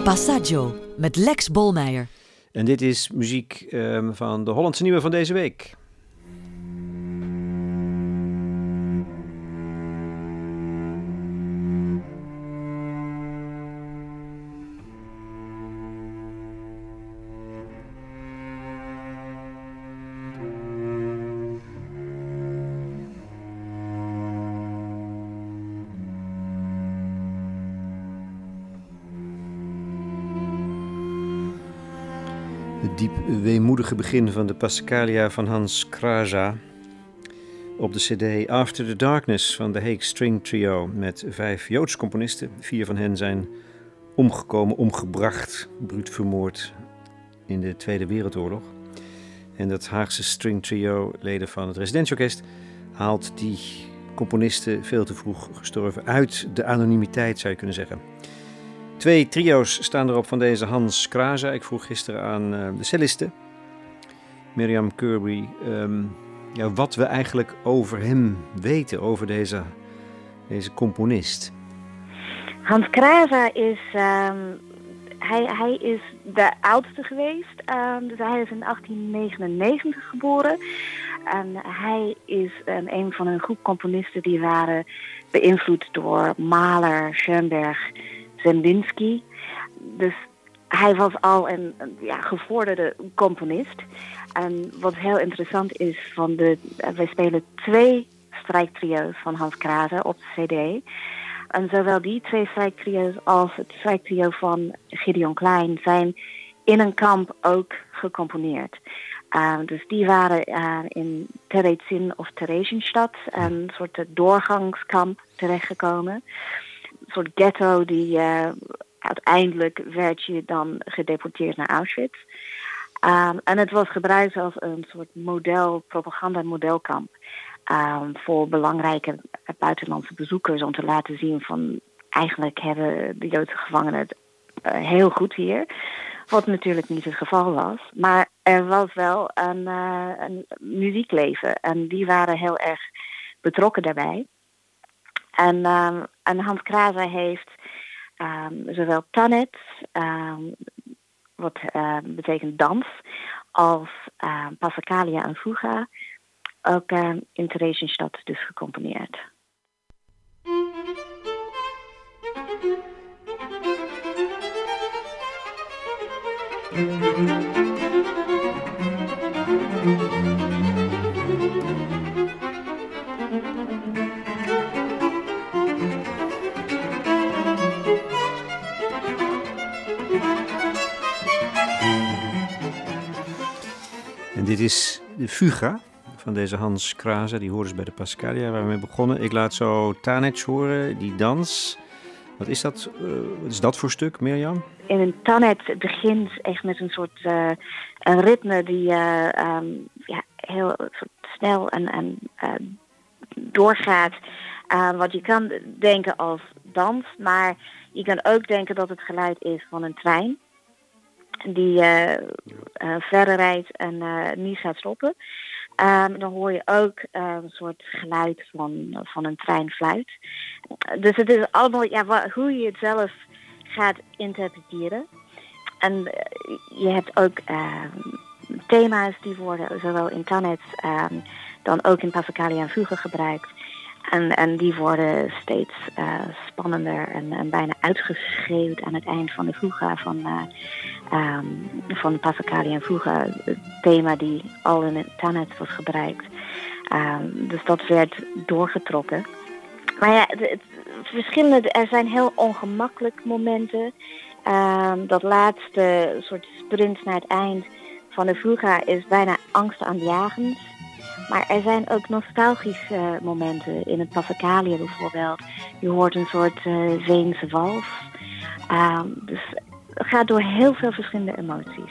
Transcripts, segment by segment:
Passaggio met Lex Bolmeijer. En dit is muziek van de Hollandse Nieuwe van deze week. Het diep weemoedige begin van de Passacaglia van Hans Kraza op de cd After the Darkness van de Hague String Trio met 5 Joodse componisten. 4 van hen zijn omgebracht, bruut vermoord in de Tweede Wereldoorlog. En dat Haagse String Trio, leden van het residentieorkest, haalt die componisten veel te vroeg gestorven uit de anonimiteit, zou je kunnen zeggen. 2 trio's staan erop van deze Hans Kraza. Ik vroeg gisteren aan de celliste, Miriam Kirby, wat we eigenlijk over hem weten, over deze componist. Hans Kraza is, hij is de oudste geweest. Dus hij is in 1899 geboren. En hij is een van een groep componisten die waren beïnvloed door Mahler, Schoenberg, Zemlinsky. Dus hij was al een gevorderde componist. En wat heel interessant is, wij spelen 2 strijktrio's van Hans Kraza op de cd. En zowel die 2 strijktrio's als het strijktrio van Gideon Klein zijn in een kamp ook gecomponeerd. Dus die waren in Terezin of Theresienstadt, een soort doorgangskamp terechtgekomen. Een soort ghetto die uiteindelijk werd je dan gedeporteerd naar Auschwitz. En het was gebruikt als een soort propaganda-modelkamp. Voor belangrijke buitenlandse bezoekers om te laten zien van eigenlijk hebben de Joodse gevangenen het heel goed hier. Wat natuurlijk niet het geval was. Maar er was wel een muziekleven en die waren heel erg betrokken daarbij. En Hans Kraza heeft zowel Tannet, wat betekent dans, als Passacaglia en Fuga ook in Theresienstadt dus gecomponeerd. En dit is de Fuga van deze Hans Kraza. Die horen ze bij de Passacaglia waar we mee begonnen. Ik laat zo Tanec horen, die dans. Wat is dat? Wat is dat voor stuk, Mirjam? In een Tannet begint echt met een soort een ritme die heel snel en doorgaat. Wat je kan denken als dans, maar je kan ook denken dat het geluid is van een trein die verder rijdt en niet gaat stoppen. Dan hoor je ook een soort geluid van een treinfluit. Dus het is allemaal hoe je het zelf gaat interpreteren. En je hebt ook thema's die worden zowel in Tannet dan ook in Passacaglia en Fuga gebruikt. En die worden steeds spannender en bijna uitgeschreeuwd aan het eind van de Fuga van Passacaglia en Fuga. Het thema die al in het Tannet was gebruikt. Dus dat werd doorgetrokken. Maar ja, er zijn heel ongemakkelijke momenten. Dat laatste soort sprint naar het eind van de Fuga is bijna angstaanjagend. Maar er zijn ook nostalgische momenten in het Passacaglia bijvoorbeeld. Je hoort een soort Veense wals. Dus het gaat door heel veel verschillende emoties.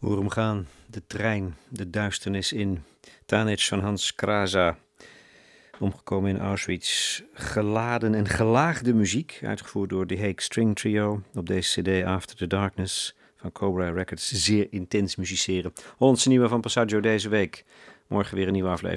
Hoor hem gaan, de trein, de duisternis in. Tanec van Hans Kraza, omgekomen in Auschwitz. Geladen en gelaagde muziek, uitgevoerd door de Hague String Trio op deze cd After the Darkness van Cobra Records. Zeer intens musiceren. Hollandse nieuwe van Passaggio deze week. Morgen weer een nieuwe aflevering.